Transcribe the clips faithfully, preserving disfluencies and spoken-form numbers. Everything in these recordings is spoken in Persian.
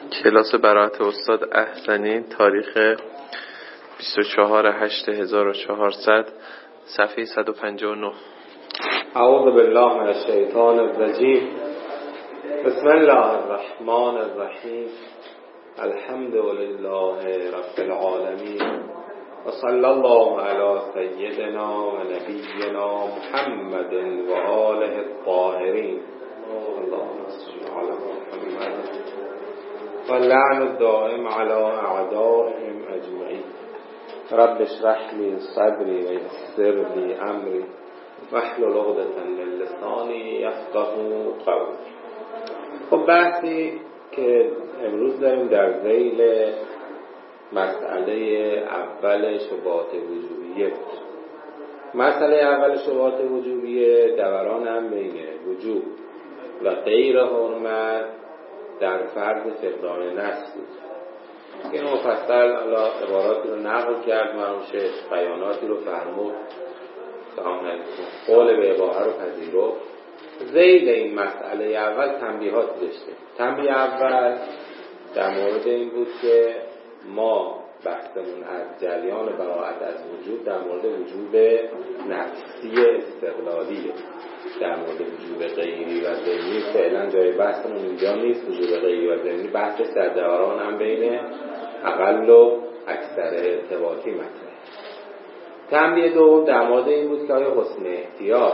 کلاس برات استاد احسنی تاریخ بیست و چهار هشت هزار و چهارصد صفحه صد و پنجاه و نه. اعوذ بالله من الشیطان الرجیم. بسم الله الرحمن الرحیم. الحمد لله رب العالمین و صلی الله علی سیدنا و نبینا محمد و آله الطاهرین. اللهم صل علی محمد و لعن الدائم علی اعدائهم اجمعین. رب اشرح لی صدری و یسر لی امری واحلل عقدة من لسانی یفقهوا قولی. خب بحثی که امروز داریم در ذیل مسئله اول شبهات وجوبیه بود. مسئله اول شبهات وجوبیه دوران هم بین وجوب و غیر حرمت در فرض فقدان نص بود. این مفصل حالا عباراتی رو نقل کرد، مرحوم شیخ بیاناتی رو فرمود، قول به اباحه رو پذیرفت. ذیل این مسئله اول تنبیهات داشته. تنبیه اول در مورد این بود که ما بحثمون از جریان براءت از وجوب در مورد وجوب نفسی استقلالیه. در مورد وجوب غیری و ضمنی فعلا جای بحثمون اینجا نیست. وجوب غیری و ضمنی بحثش در دوران هم بین اقل و اکثر ارتباطی مطرحه. تنبیه دوم در مورد این بود که آیا حسن احتیاط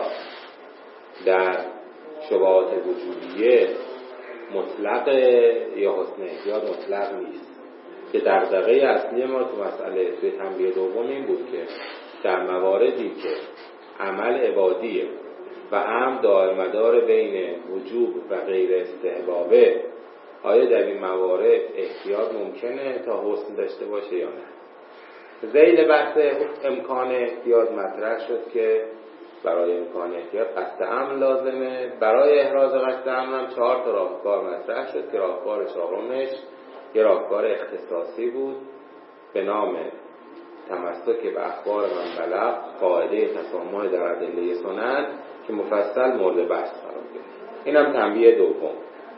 در شبهات وجوبیه مطلق یا حسن احتیاط مطلق نیست. که دغدغه اصلی ما تو مسئله توی تنبیه دوم این بود که در مواردی که عمل عبادیه و هم دارمدار بین وجوب و غیر استحبابه، آیا در این موارد احتیاط ممکنه تا حسن داشته باشه یا نه. ذیل بحث امکان احتیاط مطرح شد که برای امکان احتیاط قصد امن لازمه. برای احراز قصد امن هم چهار تا راهکار مطرح شد که راهکار چهارمش یه راهکار اختصاصی بود به نام تمسک به اخبار من بلغ، قاعده تسامح در ادله سنن که مفصل مورد بحث قرار گرفت. اینم تنبیه دوم.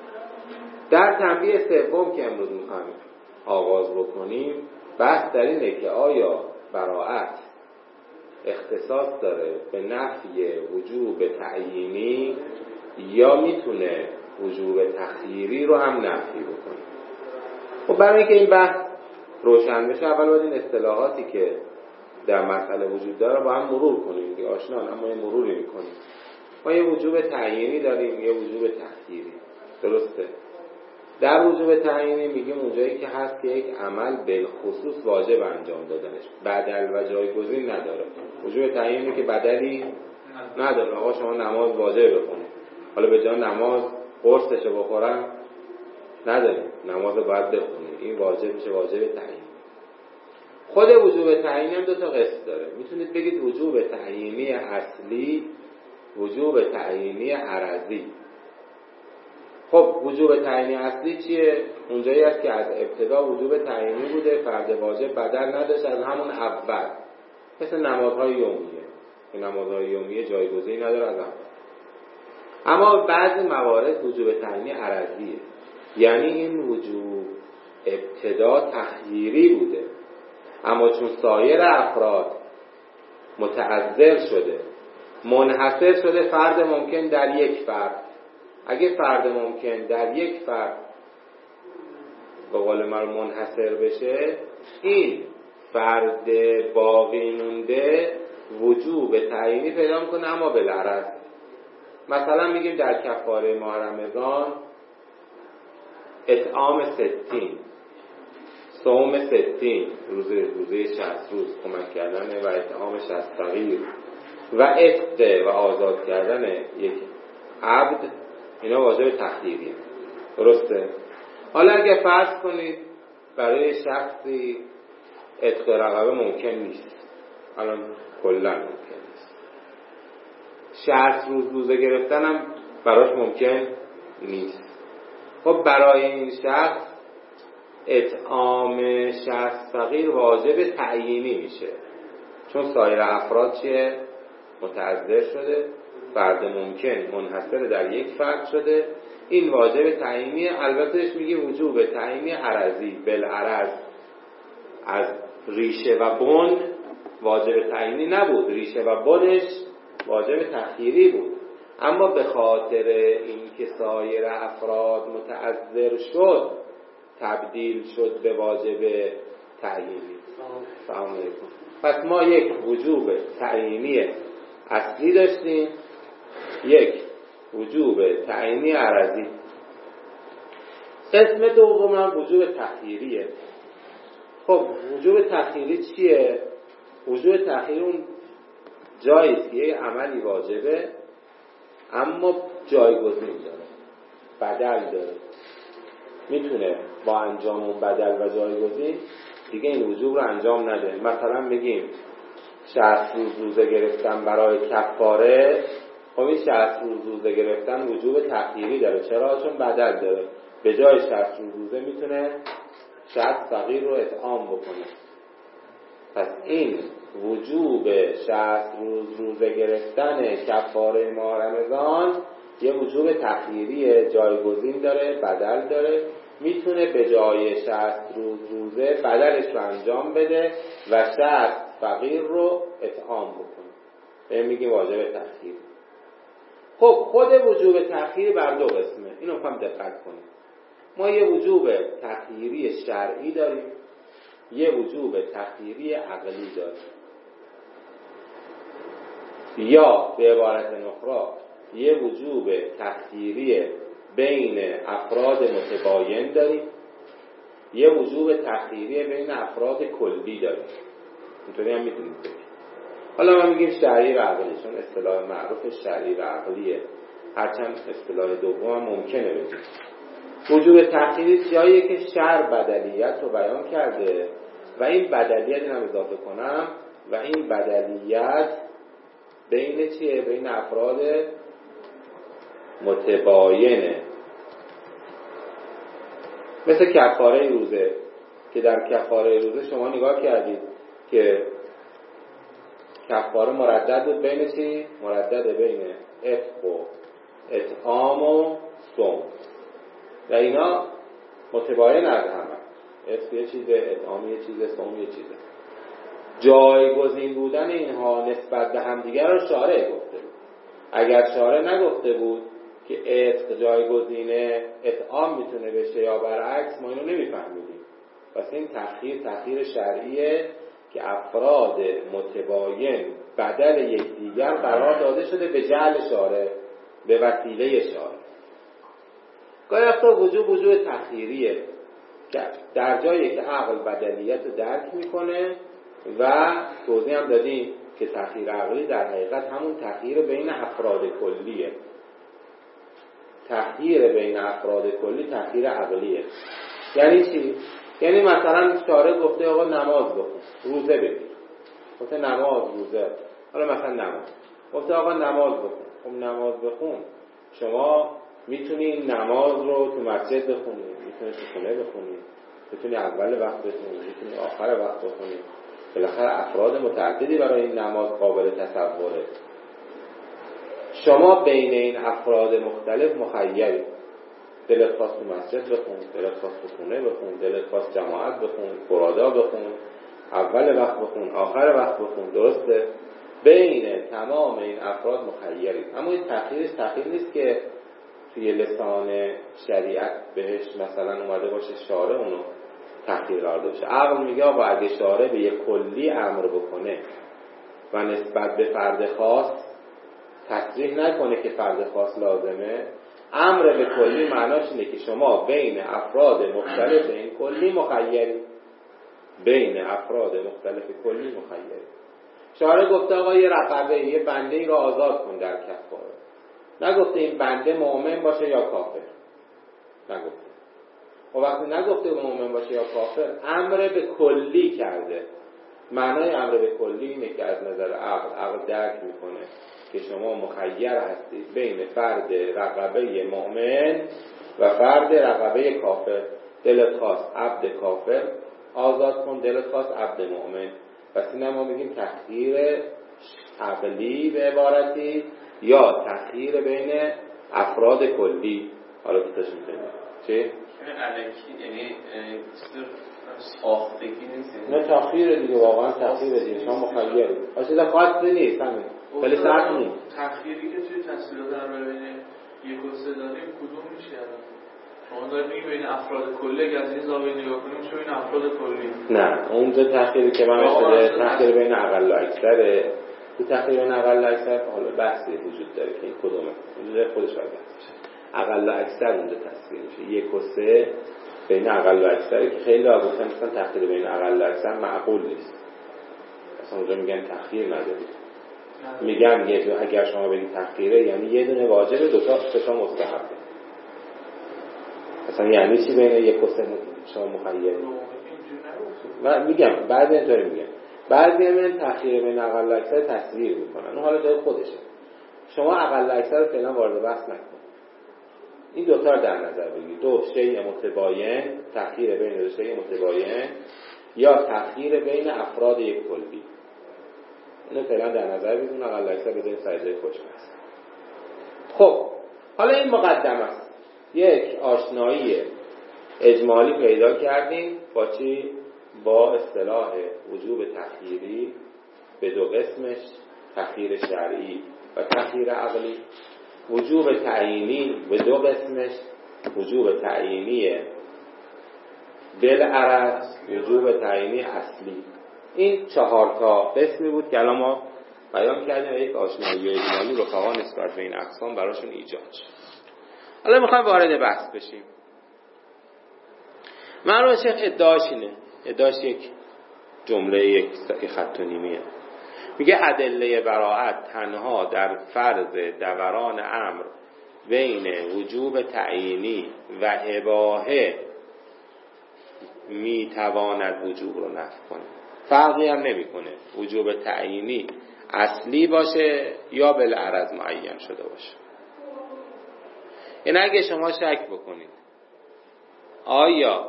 در تنبیه سوم که امروز می‌خوایم آغاز بکنیم، بحث در اینه که آیا براءت اختصاص داره به نفی وجوب تعیینی یا میتونه وجوب تخییری رو هم نفی بکنه. خب برای اینکه این بحث روشن بشه اول باید این اصطلاحاتی که در مسئله وجود داره با هم مرور کنیم که آشنا اما یه مروری میکنیم. ما یه وجوب تعیینی داریم، یه وجوب تخییری. درسته؟ در وجوب تعیینی میگیم اونجایی که هست که یک عمل بالخصوص واجب انجام دادنش، بدل و جایگزین نداره. وجوب تعیینی که بدلی نداره. آقا شما نماز واجب بخونید، حالا به جای نماز قرصشو بخورم نداریم، نماز باید بخونید. این واجب میشه واجب تعیینی. خود وجوب تعیینی هم دو تا قسم داره. میتونید بگید وجوب تعیینی اصلی، وجوب تعیینی عرضی. خب وجوب تعیینی اصلی چیه؟ اونجایی است که از ابتدا وجوب تعیینی بوده، فرض واجب بدل نداشت از همون اول، مثل نمازهای یومیه. این نمازهای یومیه جایگزینی نداره از اول. اما بعضی موارد وجوب تعیینی عرضیه، یعنی این وجوب ابتدا تخییری بوده، اما چون سایر افراد متعذر شده، منحصر شده فرد ممکن در یک فرد. اگه فرد ممکن در یک فرد به قول من منحصر بشه، این فرد باقی مونده وجوب تعیینی پیدا میکنه اما بالعرض. مثلا میگیم در کفاره ماه رمضان اطعام ستین، صوم ستین روزه روزه شصت روز کمک کردن و اطعام شصت فقیر و عتق و آزاد کردن یک عبد، اینا واجب تخییریه. درسته؟ حالا اگه فرض کنید برای شخصی عتق رقبه ممکن نیست، الان کلا ممکن نیست، شصت روز روزه گرفتن هم براش ممکن نیست. خب برای این شخص اطعام شصت فقیر واجب تعیینی میشه، چون سایر افراد چیه؟ متعذر شده، فرد ممکن منحصر در یک فرد شده، این واجب تعیینی، البته میگه وجوب تعیینی عرضی، بالعرض. از ریشه و بن واجب تعیینی نبود، ریشه و بنش واجب تخییری بود، اما به خاطر اینکه سایر افراد متعذر شد تبدیل شد به واجب تعیینی. سلام علیکم. پس ما یک وجوب تعیینی اصلی داشتیم، یک وجوب تعیینی عرضی. قسم دوم هم وجوب تخییریه. خب وجوب تخییری چیه؟ وجوب تخییری اون جایی که یک عملی واجبه اما جایگزین داره، بدل داره، میتونه با انجام اون بدل و جایگزین دیگه این وجوب رو انجام نده. مثلا بگیم شصت روز روزه گرفتن برای کفاره، خب این شصت روز روزه گرفتن وجوب تخییری داره. چرا؟ چون بدل داره. به جای شصت روز روزه میتونه شصت فقیر رو اطعام بکنه. پس این وجوب شصت روز روزه گرفتن کفاره ماه رمضان یه وجوب تخییریه، جایگزین داره، بدل داره، میتونه به جای شصت روز روزه بدلش رو انجام بده و شصت فقیر رو اطعام بکنه. به میگیم واجب تخییر. خب خود وجوب تخییر بر دو قسمه، اینو میخوام دقت کنیم. ما یه وجوب تخییری شرعی داریم، یه وجوب تخییری عقلی داریم. یا به عبارت اخرى یه وجوب تخییری بین افراد متباین داریم، یه وجوب تخییری بین افراد کلی داریم. اینطوری هم میتونید بگید. حالا ما میگیم شرعی و عقلی، چون اصطلاح معروف شرعی و عقلیه، هرچند اصطلاح دوم هم ممکنه بگیم. وجوب تخییری جاییه که شرع بدلیت رو بیان کرده و این بدلیت، اینم اضافه کنم، و این بدلیت بین چیه؟ بین افراد متباینه. مثل کفاره روزه که در کفاره روزه شما نگاه کردید که کفاره مردد بود بین چی؟ مردد بین عتق و اطعام و صوم و اینا متباین از همه. عتق یه چیزه، اطعام یه چیزه، صوم یه چیزه. جایگزین بودن اینها نسبت به همدیگر رو شارع گفته بود. اگر شارع نگفته بود که عتق جایگزینه اطعام میتونه بشه یا برعکس، ما اینو نمیفهمیدیم. پس این تخییر تخییر شرعیه که افراد متباین بدل یکدیگر قرار داده شده به جعل شارع، به وسیله شارع. گاهی وقتا وجوب وجوب تخییریه که در جایی که عقل بدلیت رو درک میکنه و توضیح هم دادیم که تخییر عقلی در حقیقت همون تخییر بین افراد کلیه. تخییر بین افراد کلی تخییر عقلیه. یعنی چی؟ یعنی مثلا شارع گفته آقا نماز بخون، روزه بگیر. گفته نماز روزه. حالا مثلا نماز. گفته آقا نماز بخون. خب نماز بخون. شما میتونی این نماز رو تو مسجد بخونی، میتونی تو خونه بخونی، میتونی اول وقت بخونی، میتونی آخر وقت بخونی. بالاخره افراد متعددی برای این نماز قابل تصوره. شما بین این افراد مختلف مخیری. دلت خواست تو مسجد بخون، دلت خواست تو خونه بخون، دلت خواست جماعت بخون، فرادا بخون، اول وقت بخون، آخر وقت بخون. درسته؟ بین تمام این افراد مخیری. اما این تخییرش تخییر نیست که توی لسان شریعت بهش مثلا اومده باشه شارع اونو تخییر قرار داده. عقل میگه آقا اگه شارع به یک کلی امر بکنه و نسبت به فرد خاص تصریح نکنه که فرد خاص لازمه، امر به کلی معناش اینه که شما بین افراد مختلف این کلی مخیری. بین افراد مختلف کلی مخیری. شارع گفته آقا یه رقبه، یه بنده ای رو آزاد کن در کفاره. نگفته این بنده مؤمن باشه یا کافر. نگفته. و وقتی نگفته مؤمن باشه یا کافر، امر به کلی کرده. معنای امر به کلی اینه که از نظر عقل عقل درک میکنه که شما مخیر هستید بین فرد رقبه مؤمن و فرد رقبه کافر. دلت خواست عبد کافر آزاد کن، دلت خواست عبد مؤمن. پس این ما میگیم تخییر عقلی به عبارتی یا تخییر بین افراد کلی. حالا دوتاش میتونیم چی؟ یعنی الکی یعنی ساختگی نیست، نه تأخیر دیگه، واقعا تأخیر دیگه، شما مخیری اصلا خاصی نیست همین ولی سخت نیست. تأخیری که توی تسهیلات در بین یک و سه داریم کدوم میشه؟ شما دارید میگید بین افراد کلی، اگه از این زاویه نگاه کنیم میشه بین افراد کلی. نه اونجا تأخیری که من شده تأخیر بین اقل و اکثره. تو تأخیر بین اقل و اکثر حالا بحثی وجود داره که این کدومه، اونجا خودش باید بحث. اقل و اکثر اونجا تصویر میشه. یک و سه بین اقل و اکثر که خیلی ها گفتن مثلا تأخیر بین اقل و اکثر معقول نیست. اصلا اونجا میگن تأخیر نداری. میگن یه جو اگر شما بگید تأخیره یعنی یه دونه واجبه، دو تا سه تا مستحبه. مثلا یعنی چی بین یک و سه شما مخیری؟ من میگم بعضی اینطوری میگن. بعضی من تأخیر بین اقل و اکثر تصویر میکنن. اون حالا جای خودشه. شما اقل و اکثر رو فعلا وارد بحث نکن. این دو تا در نظر بگیرید. دو شیء متباین، تأخیر بین دو شیء متباین یا تأخیر بین افراد یک کلی. اینو فعلا در نظر بگیرید. اقل و اکثر بذارید سر جای خودش هست. خب حالا این مقدمه است. یک آشنایی اجمالی پیدا کردیم با چی؟ با اصطلاح وجوب تأخیری به دو قسمش، تأخیر شرعی و تأخیر عقلی. وجوب تعیینی به دو قسمش، وجوب تعیینی بالعرض، وجوب تعیینی اصلی. این چهار تا قسمی بود که الان ما بیان کردیم و یک آشنایی اجمالی رفقا نسبت به این اقسام براشون ایجاد شد. حالا میخوایم وارد بحث بشیم. مرحوم شیخ ادعاش اینه، ادعاش یک جمله یک خط و نیمیه. میگه ادله براءت تنها در فرض دوران امر بین وجوب تعیینی و اباحه میتواند وجوب رو نفی کنه. فرقی هم نمیکنه وجوب تعیینی اصلی باشه یا بالعرض معین شده باشه. یعنی اگه شما شک بکنید آیا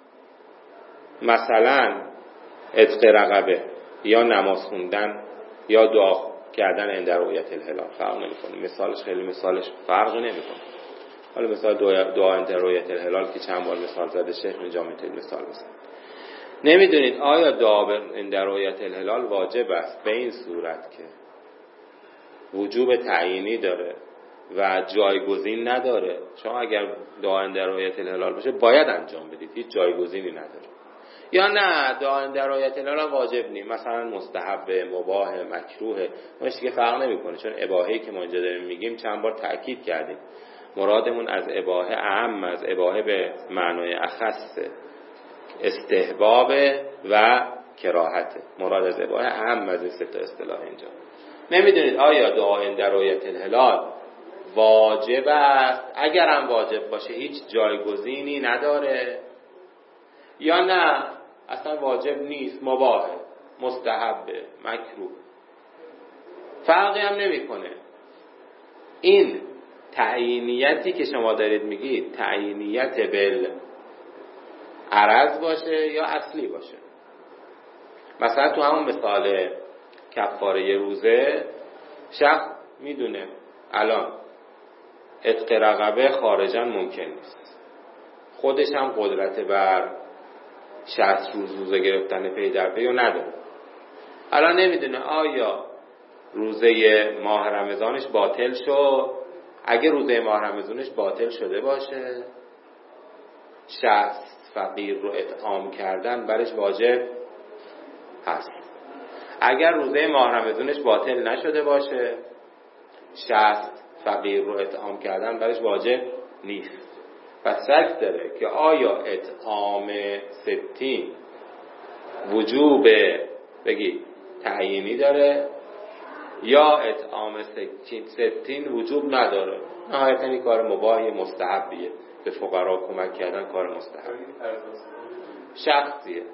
مثلا عتق رقبه یا نماز خوندن یا دعا کردن عند رؤیت الهلال فرق نمیکنه، مثالش خیلی مثالش فرق نمیکنه. حالا مثال دعا عند رؤیت الهلال که چند بار مثال زده شیخ اینجا میتونید مثال بزنید. نمیدونید آیا دعا عند رؤیت الهلال واجب است به این صورت که وجوب تعیینی داره و جایگزین نداره. شما اگر دعا عند رؤیت الهلال باشه باید انجام بدید، هیچ جایگزینی نداره. یا نه دعا عند رؤیت الهلال واجب نیست، مثلا مستحب، مباح، مکروه، اونش دیگه فرق نمیکنه، چون اباحه‌ای که ما اینجا داریم میگیم چند بار تأکید کردیم مرادمون از اباحه اعم از اباحه به معنای اخص استحباب و کراهت. مراد از اباحه اعم از این سه تا اصطلاح اینجا. نمیدونید آیا دعا عند رؤیت الهلال واجب است؟ اگر هم واجب باشه هیچ جایگزینی نداره یا نه اصلا واجب نیست، مباحه، مستحبه، مکروه، فرقی هم نمیکنه. این تعیینیتی که شما دارید میگید تعیینیت بالعرض باشه یا اصلی باشه. مثلا تو همون مثال کفاره روزه شخص میدونه الان عتق رقبه خارجاً ممکن نیست، خودش هم قدرت بر شصت روز روزه گرفتن پی در پی رو نداره. الان نمیدونه آیا روزه ماه رمضانش باطل شد. اگه روزه ماه رمضانش باطل شده باشه شصت فقیر رو اطعام کردن برش واجب هست. اگر روزه ماه رمضانش باطل نشده باشه شصت فقیر رو اطعام کردن برش واجب نیست. و شک داره که آیا اطعام ستین وجوب بگی تعیینی داره یا اطعام ستین وجوب نداره. نهایتا این کار مباح مستحبیه، به فقرا کمک کردن کار مستحب. شخصیه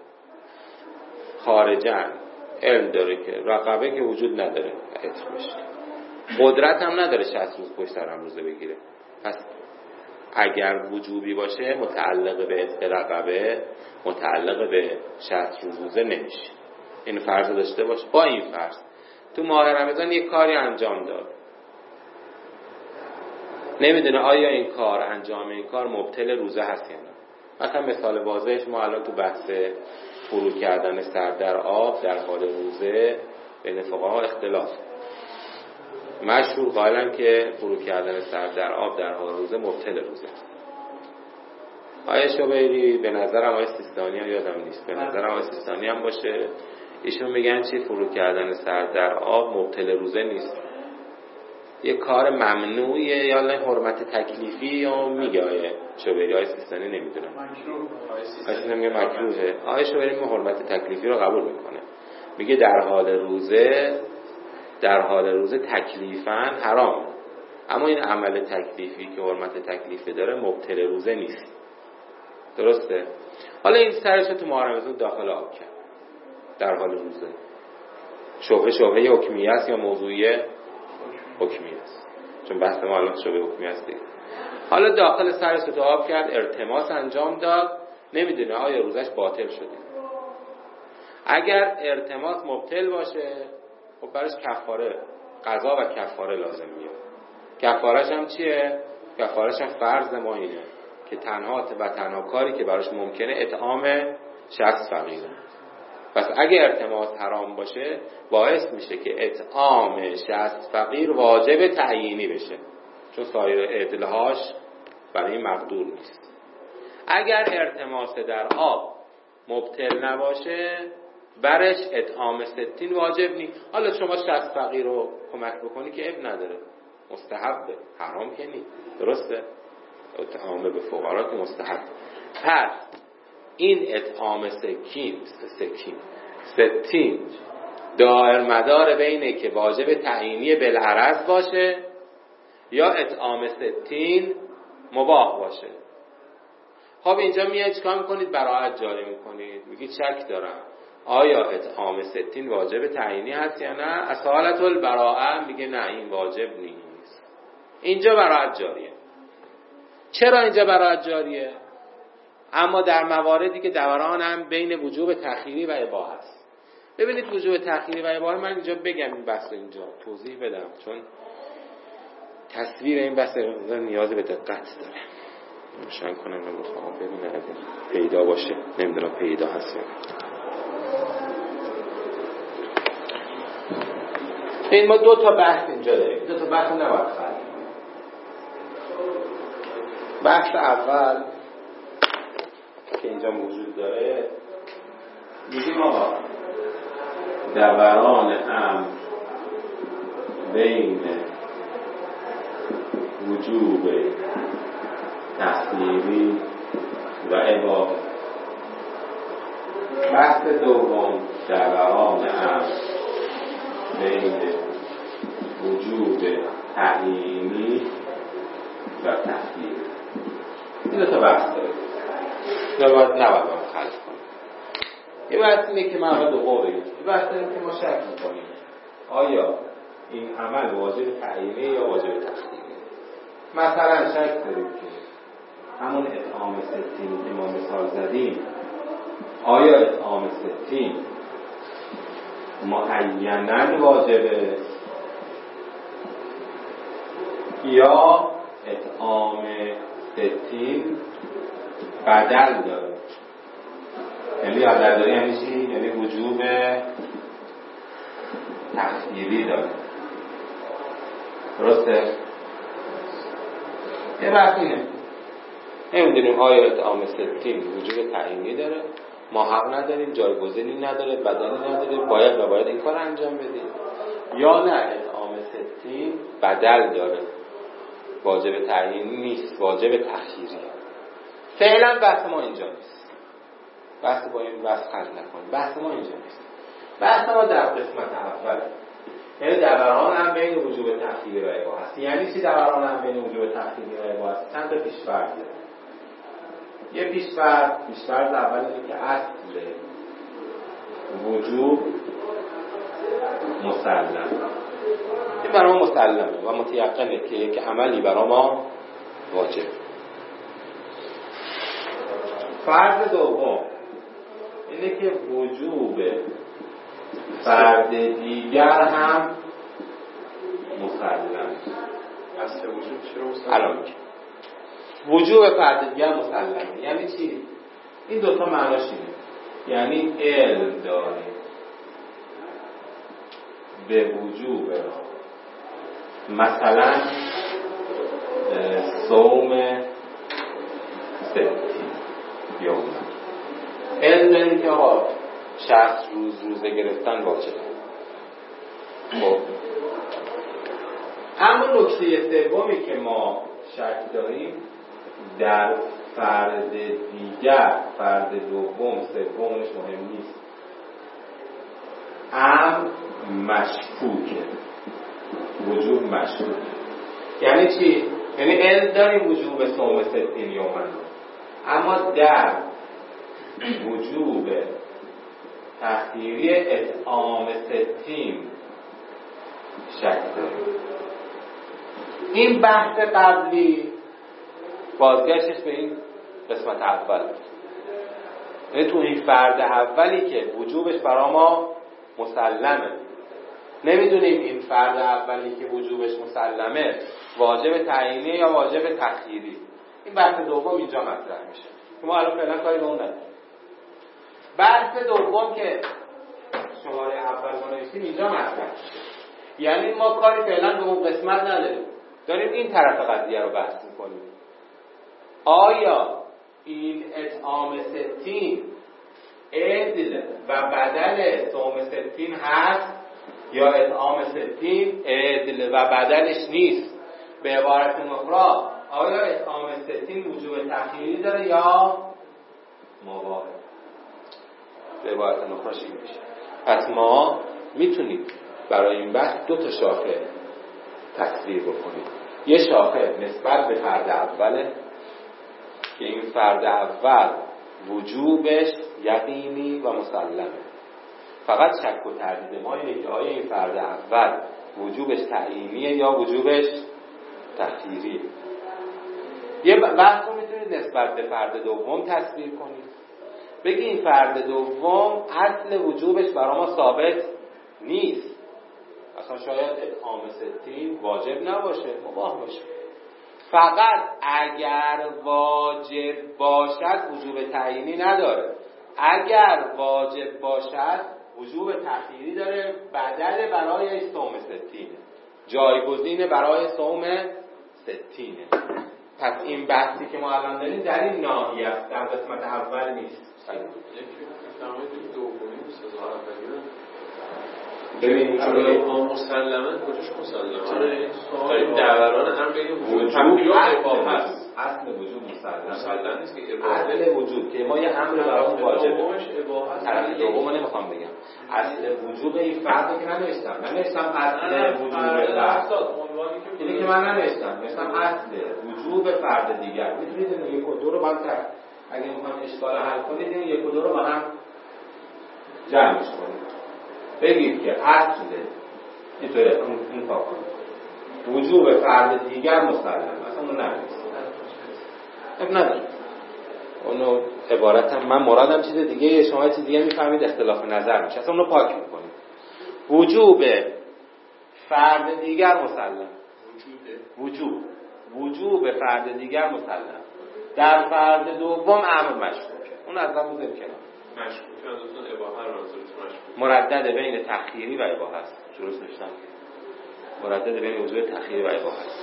خارجن علم داره که رقبه که وجود نداره اطعام بشه، قدرت هم نداره شصت روز پشت سر هم روزه بگیره. پس اگر وجوبی باشه متعلق به عتق رقبه متعلق به شصت روز روزه نمیشه. این فرض داشته باش. با این فرض تو ماه رمضان یک کاری انجام داد، نمیدونه آیا این کار، انجام این کار مبطل روزه هست یا نه. مثلا مثال واضحش ما الان تو بحث فرو کردن سر در آب در حال روزه بین فقها اختلاف. مشهور قائلن که فرو کردن سر در آب در حال روزه مبطل روزه. آیه شبیری به نظرم آیه سیستانی هم یادم نیست، به نظرم آیه سیستانی هم باشه، ایشون میگن چی فرو کردن سر در آب مبطل روزه نیست، یه کار ممنوعیه یا نه حرمت تکلیفی یا میگه آیه شبیری. آیه سیستانی نمیدونم، آیه نمیگه مکروهه، آیه شبیری میگه حرمت تکلیفی رو قبول میکنه، میگه در حال روزه در حال روزه تکلیفاً حرام، اما این عمل تکلیفی که حرمت تکلیفی داره مبطل روزه نیست. درسته؟ حالا این سرش تو محرم داخل آب کرد در حال روزه، شبهه شبهه حکمیه است یا موضوعیه حکمیه است، چون بحث ما الان شبهه حکمیه است دیگه. حالا داخل سرش تو آب کرد، التماس انجام داد، نمیدونه آیا روزش باطل شده. اگر التماس مبطل باشه خب براش کفاره، قضا و کفاره لازم میاد. کفارش هم چیه؟ کفارش هم فرض ما اینه که تنها و تنها کاری که براش ممکنه اطعام شخص فقیره. پس اگه التماس حرام باشه باعث میشه که اطعام شخص فقیر واجب تعیینی بشه، چون سایر عدلهاش برای مقدور نیست. اگر التماس در آب مبطل نباشه برش اطعام ستین واجب نیست. حالا شما شخص فقیر رو کمک بکنی که اب نداره، مستحبه، حرام که نیست. درسته؟ اطعام به فقرا که مستحب. پس این اطعام سکین سکین ستین دائر مدار بینه که واجب تعیینی بالعرض باشه یا اطعام ستین مباح باشه. خب اینجا میاد چیکار میکنید؟ براءت جاری میکنید، میگید شک دارم آیا اطعام ستین واجب تعیینی هست یا نه. از حالت البراءه میگه نه این واجب نیست. اینجا براءت جاریه. چرا اینجا براءت جاریه؟ اما در مواردی که دوران هم بین وجوب تأخیری و اباحه است. ببینید وجوب تأخیری و اباحه، من اینجا بگم این بحث اینجا توضیح بدم چون تصویر این بحث نیاز به دقت داره. روشن کنم رو میخوام ببینم اگه پیدا باشه، نمیدونم پیدا هست یا این. ما دو تا بحث اینجا داریم، دو تا بحث نباید خلق کنیم. بحث اول که اینجا موجود داره میگیم آقا دوران هم بین وجوب تخییری و اباحه. بحث دوم دوران هم بین وجوب تعیینی و تخییری. این دو تا بحث داره، نباید نباید باید خلق کنیم. یه بحث اینه که من دوم بگیم، یه بحث اینه که ما شک میکنیم آیا این عمل واجب تعیینی یا واجب تخییری. مثلا شک داریم که همون اطعام ستین که ما مثال زدیم آیا اطعام ستین معیناً واجبه یا اطعام ستین بدل داره. یعنی بدل داره یعنی چی؟ یعنی وجوب تخییری داره. درسته؟ یه بحث اینه نمیدونیم آیا اطعام ستین وجوب تعیینی داره، ما حق نداریم، جایگزینی نداره، بدلی نداره، باید و باید این کار انجام بدیم، یا نه اطعام ستین بدل داره، واجب تعیینی نیست، واجب تخییری. فعلا بحث ما اینجا نیست، بحث با این بحث خلق نکنیم، بحث ما اینجا نیست. بحث ما در قسمت اوله، یعنی دوران هم بین وجوب تخییر و اباحه است. یعنی چی دوران هم بین وجوب تخییر و اباحه است؟ چند تا پیش‌فرض داره. یه پیش‌فرض، پیش‌فرض اول اینه که اصل وجوب مسلم، این برای ما مسلمه و متیقنه که یک عملی برای ما واجب. فرض دوم اینه که وجوب فرد دیگر هم مسلم. اصل وجوب چرا مسلمه؟ الان میگه وجوب فرد دیگر مسلمه. یعنی چی؟ این دوتا معناش اینه، یعنی علم داریم به وجوب مثلا صوم ستی یا اون علم داریم که آقا شصت روز روزه گرفتن واجبه. خب اما نکته سومی که ما شک داریم در فرد دیگر، فرد دوم سومش مهم نیست، امر مشکوکه، وجوب مشکوکه. یعنی چی؟ یعنی علم داریم وجوب صوم ستین یومن، اما در وجوب تخییری اطعام ستین شک داریم. این بحث قبلی بازگشتش به این قسمت اول، یعنی تو این فرد اولی که وجوبش برای ما مسلمه، نمیدونیم این فرد اولی که وجوبش مسلمه واجب تعیینی یا واجب تخییری. این بحث دوم اینجا مطرح میشه که ما الان فعلا کاری به اون نداریم. بحث دوم که شماره اول ما نوشتیم اینجا مطرح میشه، یعنی ما کاری فعلا به اون قسمت نداریم، داریم این طرف قضیه رو بحث میکنیم. آیا این اطعام ستین عدل و بدل صوم ستین هست یا اطعام ستین عدل و بدلش نیست؟ به عبارت اخرى آیا اطعام ستین وجوب تخییری داره یا مباح؟ به عبارت اخرى چی میشه؟ پس ما میتونیم برای این بحث دو تا شاخه تصویر بکنیم. یه شاخه نسبت به فرد اوله که این فرد اول وجوبش یقینی و مسلمه، فقط شک و تردید ما اینه که آیا این فرد اول وجوبش تعیینیه یا وجوبش تخییریه. یه بحث رو میتونید نسبت به فرد دوم تصویر کنید، بگی این فرد دوم اصل وجوبش برای ما ثابت نیست، اصلا شاید اطعام ستین واجب نباشه، مباح باشه، فقط اگر واجب باشد وجوب تعیینی نداره، اگر واجب باشد وجوب تخییری داره، بدل برای صوم ستینه، جایگزین برای صوم ستینه. پس این بحثی که ما الان داریم در این ناحیه است، در قسمت اول نیست. ببینید چون مسلماً کجاش مسلمه؟ داریم دوران هم بین وجوب یا اباحه است. اصل وجوب مسلمه مسلمه نیست که اباحه. اصل وجوب که ما یه امر برامون واجبه، اباحه. طرف دومو نمیخوام بگم. اصل وجوب این فرضی که ننوشتم، ننوشتم اصل وجوب فرد. اینی که من ننوشتم، نوشتم اصل وجوب فرد دیگر. میتونید این یک و دو رو با هم اگه میخواید اشکال حل کنید این یک و دو رو با هم جمعش کنید. بگید که اصل اینطوره اون پاک کنید وجوب فرد دیگر مسلم، اصلا اونو نمیست اب نداره اونو عبارتم من مرادم چیز دیگه، شما چیز دیگه میفهمید اختلاف نظر میشه، اصلا اونو پاک میکنید. وجوب فرد دیگر مسلم، وجوب وجوب فرد دیگر مسلم، در فرد دوم امر مشکوکه، اون از هم بذاریم کنار. مشکوکه ازتون اباحه رو منظورتون مشکوک مردد بین تخییری و اباحه است. درست نوشتم؟ مردد بین وجوب تخییری و اباحه است.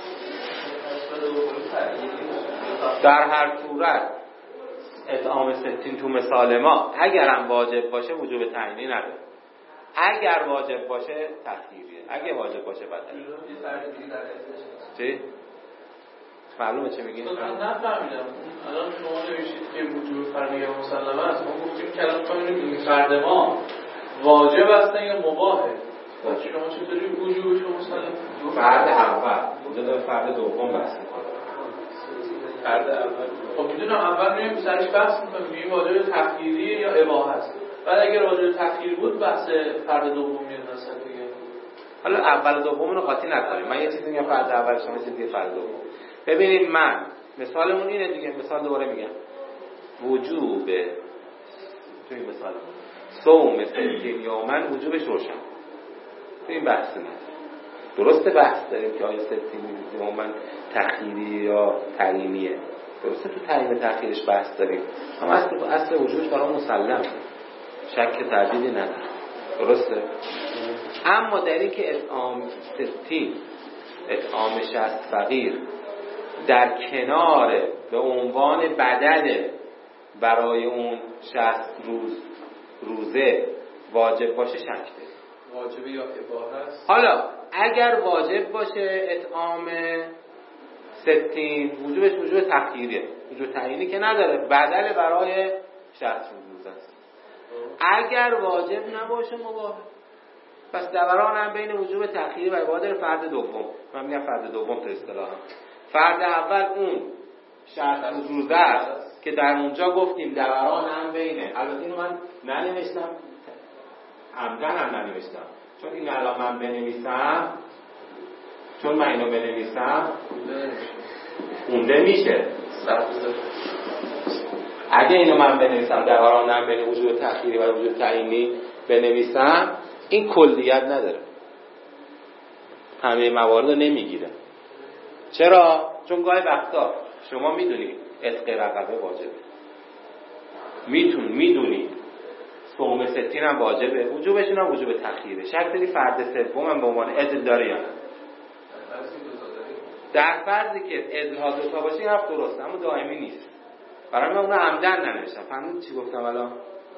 در هر صورت اطعام ستین تو مثال ما اگر هم واجب باشه وجوب تعیینی نداره، اگر واجب باشه تخییریه، اگه واجب باشه بدل. چی؟ معلومه چه میگین؟ من نفهمیدم. الان شما نوشید که وجوب فرد دیگر مسلمه است، ما گفتیم کلام کنیم این فرد ما واجب است یا مباحه. شما چطوری وجوبش رو مسلمه؟ فرد اول وجود فرد دوم بحث می‌کنه. فرد اول خب میدونم اول میایم سرش بحث می‌کنیم این واجب تخییریه یا اباحه است. بعد اگر واجب تخییر بود بحث فرد دوم میاد مثلا دیگه. حالا اول و دوم رو قاطی نکنیم. من یه چیزی میگم فرد اول، شما چیزی دیگه فرد دوم. ببینید من مثالمون اینه دیگه، مثال دوباره میگم. وجوب توی مثال صوم ستین یومن وجوبش روشن. تو این بحث نه. درسته بحث داریم که آیا ستین یومن تخییری یا تعیینیه، درسته تو تعیین تأخیرش بحث داریم، اما اصل اصل وجودش برای مسلم شک تردیدی نداره، درسته. اما در این که اطعام ستین اطعام شصت فقیر در کنار به عنوان بدل برای اون شصت روز روزه واجب باشه شک داریم. واجبه یا اباحه است؟ حالا اگر واجب باشه اطعام ستین وجوبش وجوب تخییریه، وجوب تعیینی که نداره، بدل برای شصت روز است. اگر واجب نباشه مباح. پس دوران هم بین وجوب تخییری و اباحه فرد دوم. من میگم فرد دوم تو اصطلاح. فرد اول اون شصت روزه است که در اونجا گفتیم دوران هم بینه. البته اینو من ننوشتم، عمدن هم ننوشتم، چون این الان من بنویسم، چون من اینو بنویسم خونده میشه. اگه اینو من بنویسم دوران هم بین وجود تأخیری و وجود تعیینی بنویسم، این کلیت نداره، همه موارد رو نمیگیره. چرا؟ چون گاهی وقتا شما میدونید عتق رقبه واجبه، میتون میدونید صوم ستین هم واجبه، وجوبشون هم وجوب تخییره. شک داری فرد سوم هم به عنوان عدل داره یا نه؟ در فرضی که عدل ها دوتا باشه این حرف درسته، اما دائمی نیست. برای من اونو عمدن ننوشتم. فهمید چی گفتم الان؟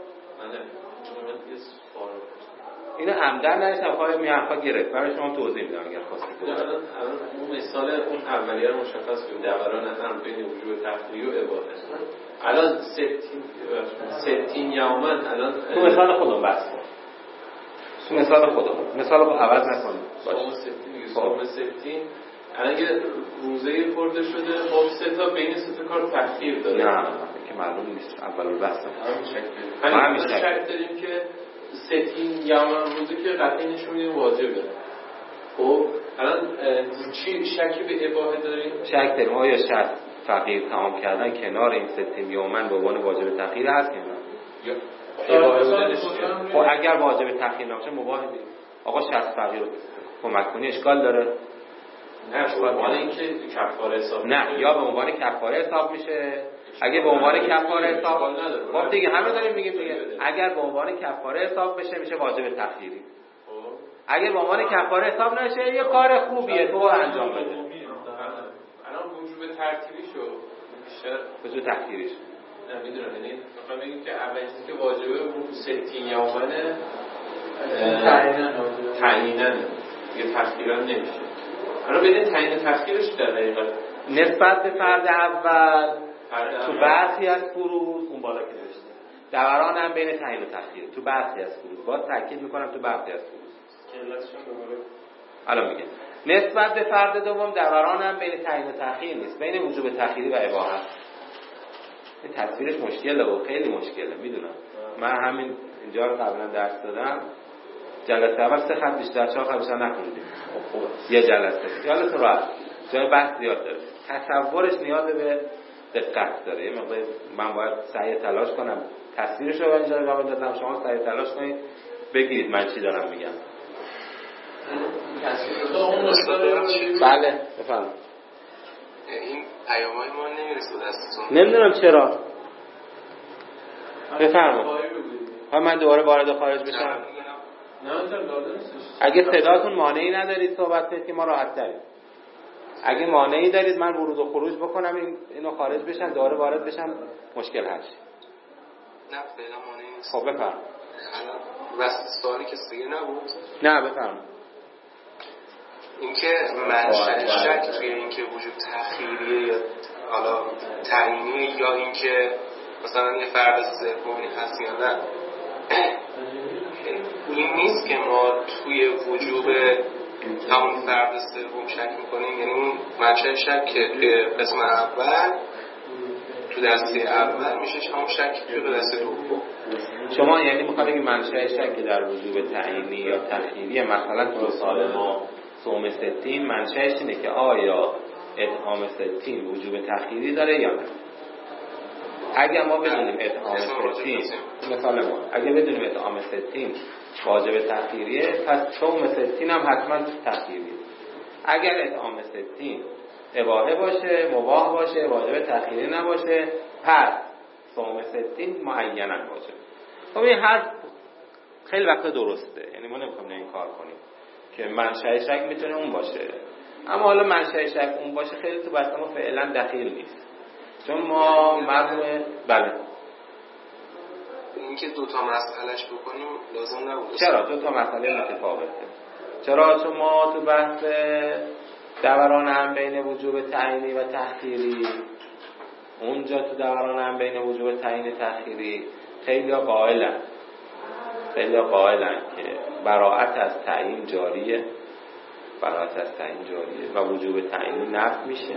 اینو عمدن ننوشتم، خواهی می حرفا گرفت برای شما توضیح میدم اگر خواستید. الان اون مثال اون اولیه رو مشخص کنیم، دوران هم بین وجوب تخییری و اباحه. الان ستین ستین یومن الان تو مثال خودم بس کن. تو مثال خودم. مثال رو عوض نکنید. صوم ستین میگه صوم ستین الان یه روزه خورده شده، خب سه تا بین سه تا کار تخییر داره. نه که معلوم نیست اول البحث. همین شکل. همین شک داریم که ستین یومن روزه که قطعی نشون میده واجبه. خب الان چی شکی به اباحه داریم؟ شک داریم آیا شرط فقیر تمام کردن کنار این ستین یومن به عنوان واجب تخییر هست یا نه؟ اباحه بودنش خب اگر واجب تخییر نباشه مباح دیگه. آقا شصت فقیر رو کمک کنی اشکال داره؟ نه اشکال نداره. اینکه کفاره حساب نه، یا به عنوان کفاره حساب میشه. اگه به عنوان کفاره حساب نداره، خب دیگه همه داریم میگیم دیگه. اگر به عنوان کفاره حساب بشه میشه واجب تخییری. اگر به عنوان کفاره حساب نشه یه کار خوبیه تو انجام بده. الان وجوب ترتیبیشو بیشتر وجوب تخییریش نمیدونم، یعنی میخوام بگیم که اول چیزی که واجبه ستین یومنه تعییناً تعییناً یه تخییران نمیشه. الان بدین تعیین تخییرش در حقیقت نسبت به فرد اول تو برخی از فروض اون بالا که داشته دوران هم بین تعیین و تخییر تو برخی از فروض. باز تاکید میکنم تو برخی از فروض کلتشون دوباره الان میگه نسبت به فرد دوم دوران هم بین تعیین و تخییر نیست، بین وجوب تخییری و اباحه. این تصویرش مشکله و خیلی مشکله، میدونم. من همین اینجا رو قبلا درس دادم، جلسه اول سه خط بیشتر چهار خط بیشتر نخوندیم. خب یه جلسه یادتون راحت جای بحث زیاد داره، تصورش نیاز به دقت داره. یه مقدار من باید سعی تلاش کنم تصویرش رو اینجا رو بندازم، شما سعی تلاش کنید بگیرید من چی دارم میگم. بله بفرمایید. این پیام‌های ما نمیرسه دستتون. نمیدونم چرا. بفرمایید. ها من دوباره وارد خارج بشم. نه اونجا داده نیستش. اگه صداتون مانعی ندارید صحبت کنید که ما راحت تریم. اگه مانعی دارید من ورود و خروج بکنم این اینو خارج بشن دوباره وارد بشم مشکل حل شه. نه فعلا مانعی نیست. خب بفرمایید. واسه سوالی که دیگه نبود. نه بفرمایید. اینکه منشأ شک توی اینکه وجود تخییریه یا حالا تعیینیه یا اینکه مثلا یه فرد سومی هست یا نه، این نیست که ما توی وجوب همون فرد سوم شک میکنیم. یعنی اون منشأ شک که توی قسم اول تو دسته اول میشه همون شک توی دسته دوم. شما یعنی میخواد بگید منشأ شک در وجوب تعیینی یا تخییری مثلا تو سال ما صوم ستین منشأش اینه که آیا اطعام ستین وجوب تخییری داره یا نه. اگه ما بدونیم اطعام ستین، مثال ما اگه بدونیم اطعام ستین واجب تأخیریه، پس صوم ستین هم حتما تأخیریه. اگر اطعام ستین اباحه باشه، مباح باشه، واجب تأخیری نباشه، پس صوم ستین معینا واجب. خب این حرف خیلی وقت درسته، یعنی ما نمیخوایم این کار کنیم که منشأ شک میتونه اون باشه، اما حالا منشأ شک اون باشه خیلی تو بحث ما فعلا دخیل نیست، چون ما مرحوم بله اینکه دو تا مسئلهش بکنیم لازم نبود. چرا دو تا مسئله متفاوته؟ چرا؟ چون ما تو بحث دوران هم بین وجوب تعیینی و تأخیری، اونجا تو دوران هم بین وجوب تعیین تأخیری خیلی ها قائلن خیلی ها قائلن که براءت از تعیین جاریه، براءت از تعیین جاریه و وجوب تعیینی نفی میشه،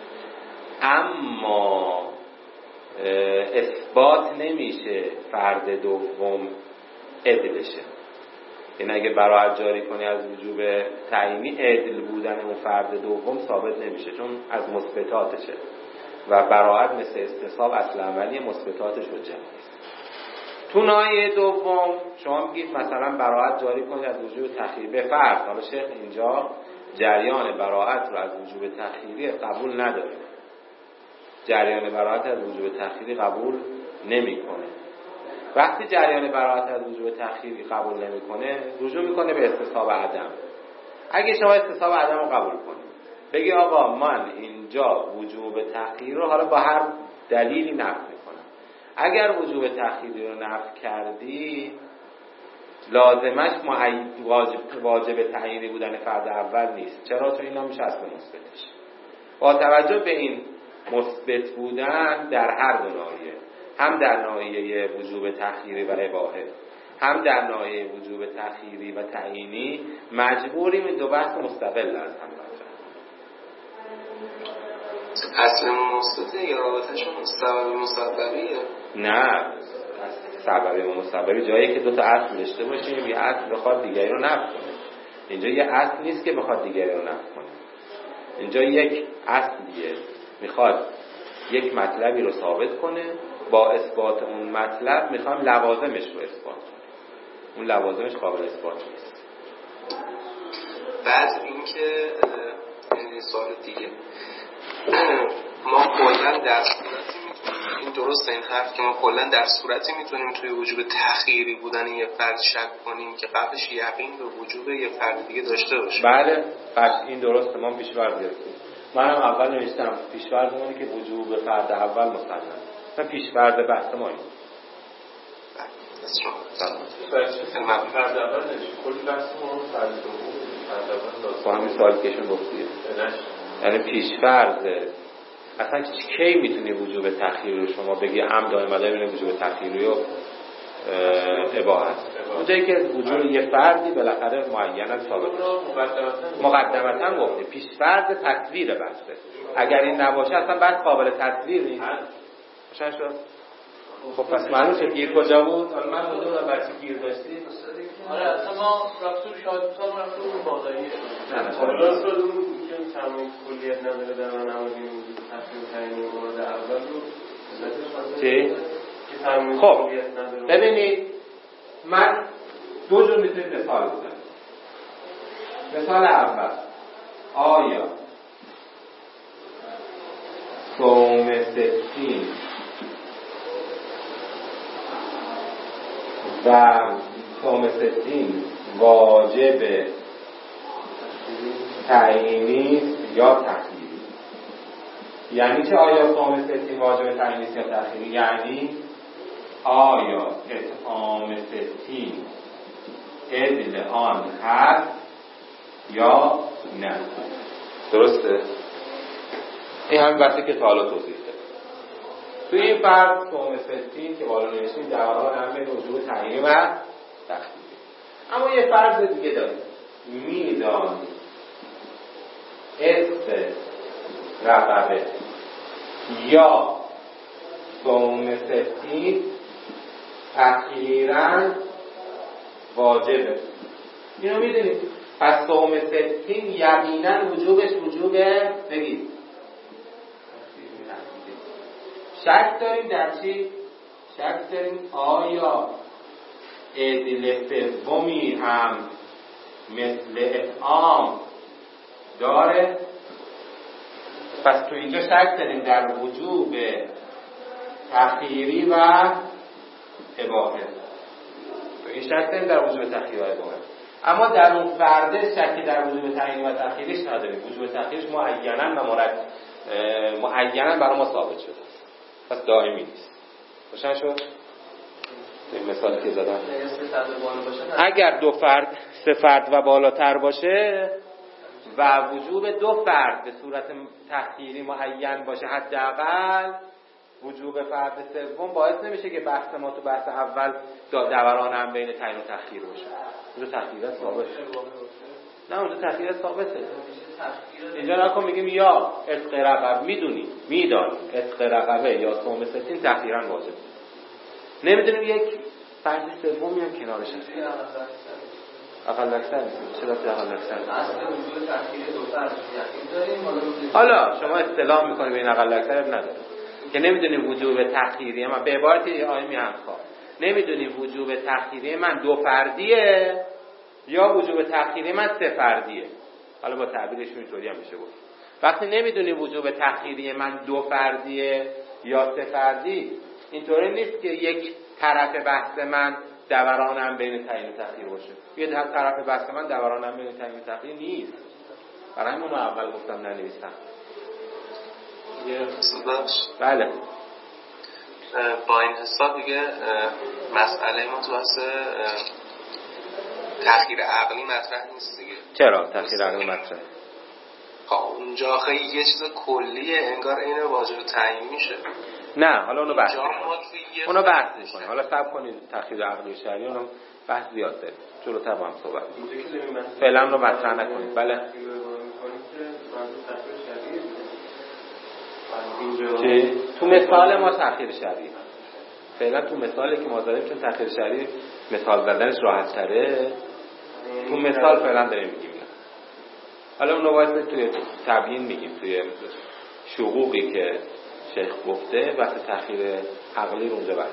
اما اثبات نمیشه فرد دوم عدل شه. این اگه براءت جاری کنی از وجوب تعیینی، عدل بودن اون فرد دوم ثابت نمیشه، چون از مثبتاتشه و براءت مثل استصحاب اصل عملی مثبتاتش حجت نیست. تو ناحیه دوم شما میگید مثلا براءت جاری کنید از وجوب تأخیری، به فرض حالا شیخ اینجا جریان براءت رو از وجوب تأخیری قبول نداره، جریان براءت از وجوب تأخیری قبول نمیکنه. وقتی جریان براءت از وجوب تأخیری قبول نمیکنه، رجوع میکنه به استصحاب عدم. اگه شما استصحاب عدم رو قبول کنید، بگی آقا من اینجا وجوب تأخیر رو حالا با هر دلیلی نفی میکنم، اگر وجوب تأخیری رو نفی کردی لازمش واجب واجب تعیینی بودن فرد اول نیست. چرا؟ چون اینا میشه اصل مثبتش. با توجه به این مثبت بودن در هر دو ناحیه، هم در ناحیه وجوب تأخیری و اباحه، هم در ناحیه وجوب تأخیری و تعیینی، مجبوریم این دو بحث مستقل از هم باشن. اصل مثبته یا رابطه‌شون سبب مسببیه؟ نه، سبب و مسببی جایی که دو تا اصل داشته باشیم، یه اصل بخواد دیگری رو نفی کنه. اینجا یه اصل نیست که بخواد دیگری رو نفی کنه، اینجا یک اصلیه میخواد یک مطلبی رو ثابت کنه، با اثبات اون مطلب میخوام لوازمش رو اثبات کنه، اون لوازمش قابل اثبات نیست. بعد اینکه این سوال دیگه، ما کلا در صورتی میتونیم، این درسته این حرف که ما کلا در صورتی میتونیم توی وجوب تأخیری بودن یه فرد شک کنیم که قبلش یقین به وجوب یه فرد دیگه داشته باشه. بله، پس این درسته، ما پیش‌فرض گرفتیم. منم اول نوشتم پیش‌فرضمونه که وجوب فرد اول مسلم، من پیش‌فرض بحث ما این. بله. فرد اول نشه. کلی بحث ما فرد دوم، فرد اول با همین سوالی که ایشون گفتید. یعنی پیش‌فرض اصلا کی میتونی وجوب تأخیر رو شما بگی عمد آمده ببینه وجوب تأخیری و اباحت، اونجایی که وجود یه فردی بالاخره معیناً ثابت مقدمتاً گفتیم پیش‌فرض تصویر بحثه، اگر این نباشه اصلا بعد قابل تصویر نیست. روشن شد؟ خب پس معلوم شد گیر کجا بود؟ حالا من بوده بودم بچه گیر داشتی؟ آره اصلا ما رفتیم شاید سال رفتیم اون بالاییه. نه نه راست رو که تمام کلیت نداره در من عملی وجود تصمیم تعیین مورد اول رو چی؟ خب ببینید من دو جور میتونید مثال بزنم. مثال اول، آیا صوم ستین و صوم ستین واجب تعیینی یا تأخیری؟ یعنی چه آیا صوم ستین واجب تعیینی یا تأخیری؟ یعنی آیا اطعام ستین عدل آن هست یا نه؟ درسته؟ این همین بحثی که تا حالا توضیح داد. توی این فرض صوم ستین که بالا نوشتیم دوران هم بین وجوب تعیینی و تأخیری. اما یه فرض دیگه داریم، میدان عتق رقبه یا صوم ستین تأخیراً واجبه. اینو میدونید. پس صوم ستین یقیناً وجوبش وجوب بگید شک داریم در چی؟ شک داریم آیا عدل سومی هم مثل اطعام داره؟ پس تو اینجا شک داریم در وجوب تخییری و اباحه. تو این شک داریم در وجوب تخییری و اباحه. اما در اون فرده شکی در وجوب تخییری و تخییریش نداریم. وجوب تخییرش معینا و مرد معینا برای ما ثابت شده. پس دائمی نیست. روشن شد؟ این مثالی که زدم اگر دو فرد سه فرد و بالاتر باشه و وجوب دو فرد به صورت تخییری معین باشه حداقل، وجوب فرد سوم باعث نمیشه که بحث ما تو بحث اول دوران هم بین تعیین و تخییر باشه. اونجا تخییر ثابته. نه اونجا تخییر ثابته. اینجا نکن میگیم یا عتق رقبه، میدونی میدانی عتق رقبه یا صوم ستین تخییرا واجب. نمیدونیم یک فرد سومی هم کنارش هست. اقل اکثر چرا اقل اکثر؟ حالا شما اصطلاح میکنید بین اقل اکثر نداره که نمیدونیم وجوب تخییری من، به عبارت آیمی هم خواه نمیدونیم وجوب تخییری من دو فردیه یا وجوب تخییری من سه فردیه. حالا با تعبیرش اینطوری هم میشه گفت وقتی نمیدونیم وجوب تخییری من دو فردیه یا سه فردی، اینطوری نیست که یک طرف بحث من دورانم بین تعیین و تخییر باشه. یه طرف بحث من دورانم بین تعیین و تخییر نیست. برای همون اول گفتم ننویسم. یه صداش بله. با این حساب دیگه مسئله ما تو واسه تخییر عقلی مطرح نیست دیگه. چرا تخییر عقلی مطرح؟ خب اونجا خیلی یه چیز کلیه انگار این واجب تعیین میشه. نه حالا اونو بحث اونو بحث می‌کنیم. حالا صبر کنید تخییر عقلی شرعی اونو بحث زیاد داره. جلوتر با هم صحبت کنیم. فعلا رو مطرح نکنید. بله. چی؟ تو مثال ما تخییر شرعی. فعلا تو مثالی که ما داریم چون تخییر شرعی مثال زدنش راحت تره. تو مثال فعلا داریم میگیم. حالا اونو واسه توی تبیین میگیم توی شقوقی که شیخ گفته واسه تخییر عقلی رو اونجا بحث.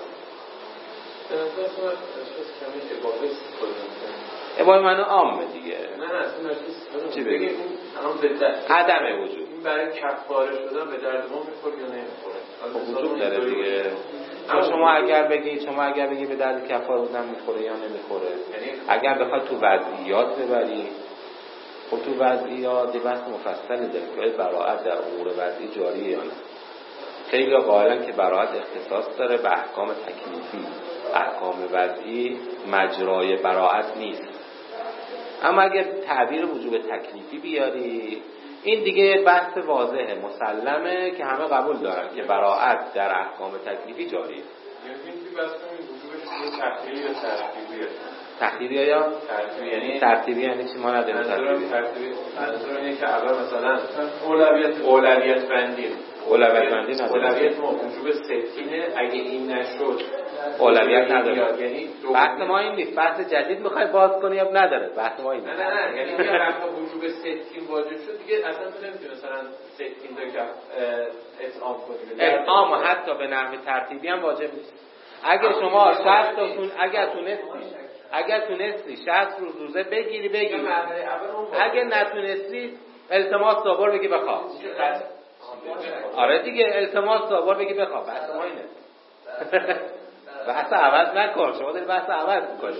ابای منو عامه دیگه. نه نه اصلا چی بگیم؟ الان عدم وجود. این برای کفاره شدن به درد ما میخوره یا نمیخوره؟ خب وجود داره دیگه. اما شما اگر بگید شما اگر بگید به درد کفاره بودن میخوره یا نمیخوره، یعنی اگر بخواد تو وضعیات ببری، خب تو وضعیات بحث مفصلی داره که براءت در امور وضعی جاریه یا نه. خیلی قائلن که براءت اختصاص داره به احکام تکلیفی، احکام وضعی مجرای براءت نیست. اما اگر تعبیر وجوب تکلیفی بیاری، این دیگه بحث واضحه، مسلمه که همه قبول دارن که براءت در احکام تکلیفی جاریه. یعنی چی بحث کنیم وجوبش تخییری یا ترتیبیه؟ تخییری یا ترتیبی؟ یعنی ترتیبی یعنی چی؟ ما نداریم ترتیبی. ترتیبی منظور اینه که اول مثلا اولویت اولویت بندی اولویت بندی نداره. اولویت ما وجوب ستینه، اگه این نشد اولویت نداره. یعنی بحث ما این نیست. بحث جدید میخوای باز کنی یا نداره؟ بحث ما این نه نه نه یعنی که وقتی وجوب ستین واجب شد دیگه اصلا تو نمیتونی مثلا ستین تا که اطعام کنی. اطعام حتی به نحو ترتیبی هم واجب نیست. اگر شما شصت تاتون اگر تونستی اگر تونستی شصت روز روزه بگیری بگیری، اگر نتونستی التماس صبر بگی بخواب. آره دیگه التماس صبر بگی بخواب. بحث ما اینه. بحث عوض نکن. شما داری بحث عوض میکنی.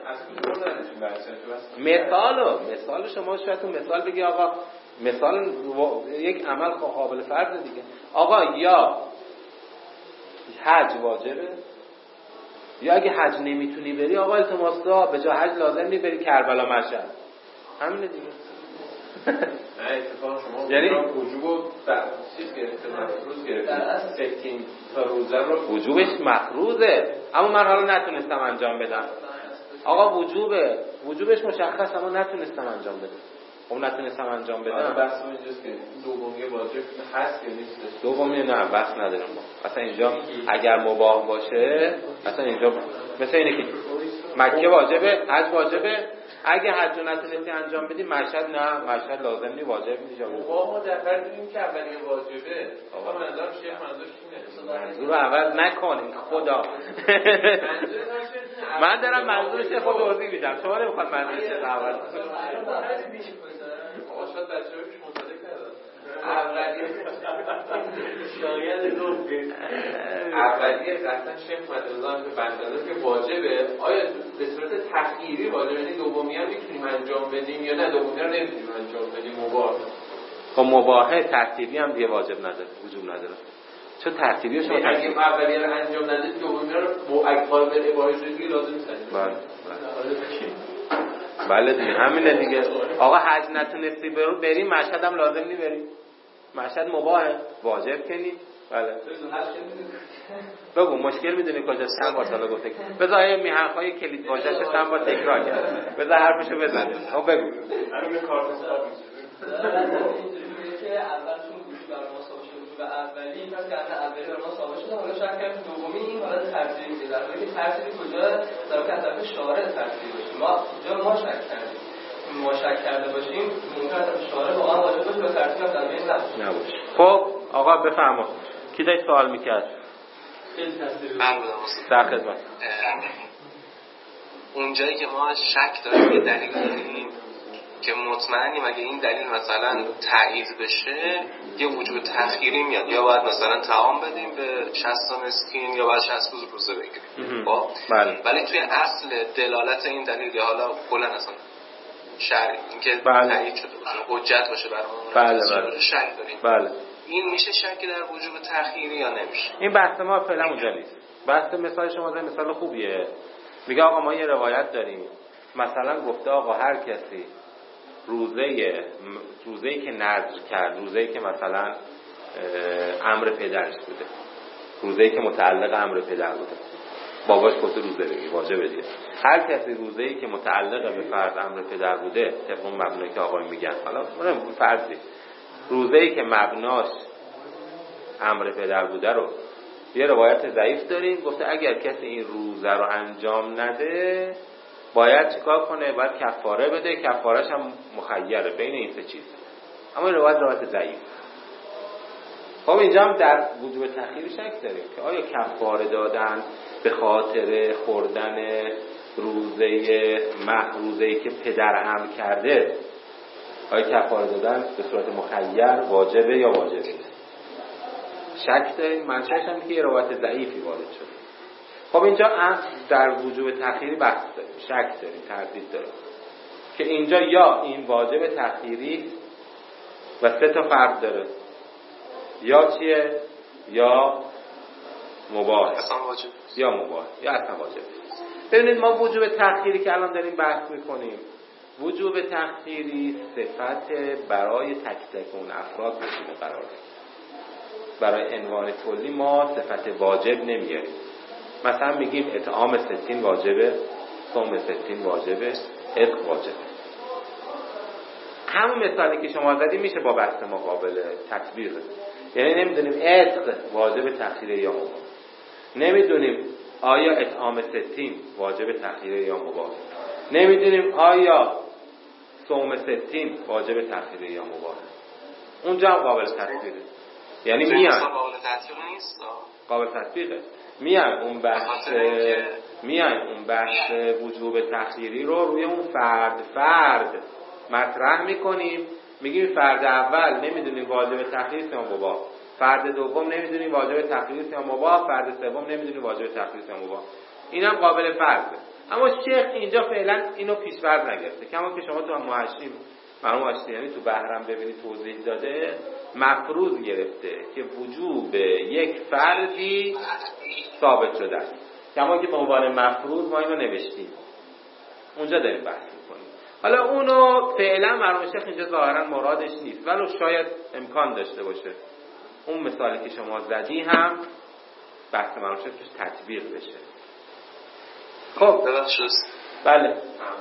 مثالو مثال شما شاید تو مثال بگی آقا مثال یک عمل قابل فرض دیگه. آقا یا حج واجبه یا اگه حج نمیتونی بری آقا التماس دا به جای حج لازم نی بری کربلا مشهد. همینه دیگه. نه اتفاقا شما یعنی وجوب چیز گرفته مفروض گرفته ستین تا روزه رو وجوبش مفروضه اما من حالا نتونستم انجام بدم. آقا وجوبه وجوبش مشخص اما نتونستم انجام بدم. خب نتونستم انجام بدم. بحث اینجاست که دومی واجب هست یا نیست. دومی نه بحث ندارم ما. مثلا اینجا اگر مباح باشه مثلا اینجا مثلا اینه که مکه واجبه، حج واجبه، اگه حج نتونستی انجام بدی مشهد نه، مشهد لازم نی، واجب نیست. ما دفعه دیدیم که اولیه واجبه. آقا منظورم شیخ منظورش اینه. منظور عوض نکنین خدا. من دارم منظور شیخ رو توضیح میدم. شما نمیخواد منظور شیخ عوض کنید. آقا شاید بچه‌ها پیش مطالعه کردن. اولیه شاید گفت اولیه قطعا شیخ مدرسان به بندازه که واجبه. آیا به صورت تخییری واجبه؟ یعنی دومی هم میتونیم انجام بدیم یا نه دومی رو نمیتونیم انجام بدیم؟ مباح. خب مباحه ترتیبی هم دیگه واجب نداره، وجوب نداره. چون ترتیبی شما اگه اولیه رو انجام ندید دومی رو با اکبار به اباحه دیگه لازم نیست. بله بله دیگه همینه دیگه. آقا حج نتونستی برو بریم مشهد هم لازم نی بریم. مشهد مباحه، واجب کنی. بله بگو مشکل میدونی کجاست؟ چند بار سالا گفته بذار این میهن‌های کلید واژه‌اش چند بار تکرار کرد. بذار حرفشو بزنه. آ بگو. همین کارت حساب اینجوریه که اول چون گوش برای ما ثابت شده بود اولی پس که اول اولی برای ما ثابت شده حالا شک کردیم دومی این حالت ترتیبی میشه در حالی که ترتیبی کجا در واقع از طرف شارع ترتیبی باشه. ما اونجا ما شک کردیم ما شک کرده باشیم ممکن است شارع واقعا واجب باشه و ترتیب هم در بین نباشه. خب آقا بفرما کی داشت سوال میکرد؟ من بودم در خدمت. اونجایی که ما شک داریم یه دلیل داریم که مطمئنیم اگه این دلیل مثلا تایید بشه یه وجود تخییری میاد، یا باید مثلا طعام بدیم به شصت مسکین یا باید شصت روز روزه بگیریم. خب ولی توی اصل دلالت این دلیل یا حالا کلا اصلا شرعی اینکه تایید شده باشه حجت باشه برامون بله بله شک داریم. بله این میشه شکی در وجود تخییری یا نمیشه؟ این بحث ما فعلا اونجا نیست. بحث مثال شما زن مثال خوبیه. میگه آقا ما یه روایت داریم مثلا گفته آقا هر کسی روزه روزه‌ای که نذر کرد، روزه‌ای که مثلا امر پدرش بوده، روزه‌ای که متعلق امر پدر بوده، باباش گفته روزه بگی واجبه دیگه. هر کسی روزه‌ای که متعلق به فرض امر پدر بوده طبق اون مبنایی که آقا میگن، حالا اون فرضی روزه‌ای که مبناش امر پدر بوده رو یه روایت ضعیف داریم گفته اگر کسی این روزه رو انجام نده باید چیکار کنه؟ باید کفاره بده. کفارش هم مخیره بین این سه چیز. اما این روایت روایت ضعیف. خب اینجا هم در وجوب تأخیر شک داریم که آیا کفاره دادن به خاطر خوردن روزه محروزه‌ای که پدر امر کرده، آیا کفاره دادن به صورت مخیر واجبه یا واجبه نیست؟ شک داریم. منشأش هم که یه روایت ضعیفی وارد شده. خب اینجا هم در وجوب تأخیری بحث داریم، شک داریم، تردید داریم که اینجا یا این واجب تأخیری و سه تا فرق داره، یا چیه؟ یا مباح یا مباح یا اصلا واجب. ببینید ما وجوب تأخیری که الان داریم بحث میکنیم، وجوب تأخیری صفت برای تک تک اون افراد وجود قرار داره. برای عنوان کلی ما صفت واجب نمیاریم. مثلا میگیم اطعام ستین واجبه، صوم ستین واجبه، عتق واجبه. همون مثالی که شما زدی میشه با بحث ما قابل تطبیق. یعنی نمیدونیم عتق واجب تأخیره یا مباح، نمیدونیم آیا اطعام ستین واجب تأخیره یا مباح، نمیدونیم آیا صوم ستین واجب تأخیره یا مباح. اونجا هم قابل تطبیقه. یعنی میان قابل تطبیق نیست، قابل تطبیقه. میان اون بحث میان اون بحث وجوب تأخیری رو روی اون فرد فرد مطرح میکنیم. میگیم فرد اول نمیدونیم واجب تأخیر یا مباح، فرد دوم نمیدونیم واجب تأخیر یا مباح، فرد سوم نمیدونیم واجب تأخیر یا مباح. اینم قابل فرضه. اما شیخ اینجا فعلا اینو پیش‌فرض نگرفته. کما که شما تو محشیم مرحوم اشتی یعنی تو بحرم ببینید توضیح داده، مفروض گرفته که وجوب یک فردی ثابت شده است. کما که به عنوان مفروض ما اینو نوشتیم، اونجا داریم بحث می‌کنیم. حالا اونو فعلا مرحوم شیخ اینجا ظاهرا مرادش نیست، ولی شاید امکان داشته باشه اون مثالی که شما زدی هم بحث مرحوم شیخ توش تطبیق بشه. خب ببخشید. بله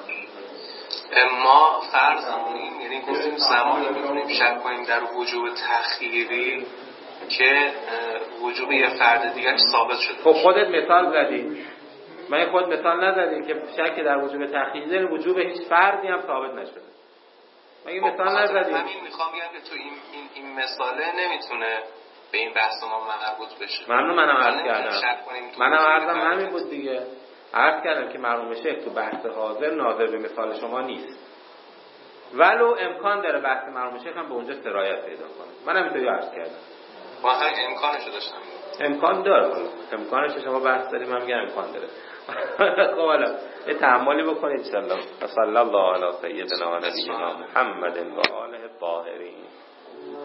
ما فرض کنیم، یعنی گفتیم زمانی میتونیم شک کنیم در وجوب تأخیری که وجوب یه فرد دیگه ثابت شده. خب خودت مثال زدی. من خود مثال نزدیم که شک در وجوب تخییر داره، وجوب هیچ فردی هم ثابت نشده. مگه مثال نزدیم؟ همین میخوام بگم که تو این این, این مثاله نمیتونه به این بحث ما مربوط بشه. ممنون، منم عرض کردم. منم عرضم همین بود دیگه. عرض کردم که مرحوم شیخ تو بحث حاضر ناظر به مثال شما نیست. ولو امکان داره بحث مرحوم شیخ هم به اونجا سرایت پیدا کنه. منم اینطوری عرض کردم. ما هم امکانشو داشتم. امکان داره. امکانش شما بحث داریم، من میگم امکان داره. خب حالا یه تأملی بکنید ان شاء الله. صلی الله علی سیدنا و نبینا محمد و آله الطاهرین.